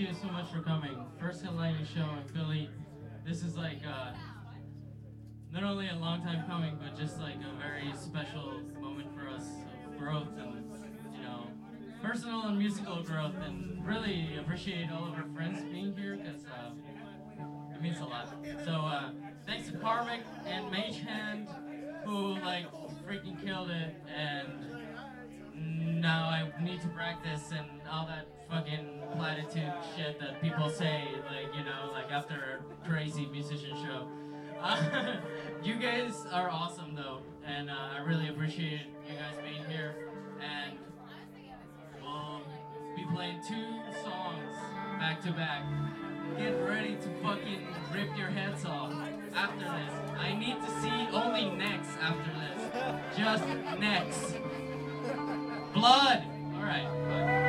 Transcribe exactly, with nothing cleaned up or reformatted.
you so much for coming. First headlining show in Philly. This is like uh, not only a long time coming, but just like a very special moment for us of growth and, you know, personal and musical growth. And really appreciate all of our friends being here because uh, it means a lot. So uh, thanks to Karmic and Mage Hand who like freaking killed it, and now I need to practice and all that fucking platitude shit that people say, like, you know, like after a crazy musician show. Uh, you guys are awesome though, and uh, I really appreciate you guys being here, and we'll be playing two songs back to back. Get ready to fucking rip your heads off after this. I need to see only necks after this. Just necks. Blood! Alright.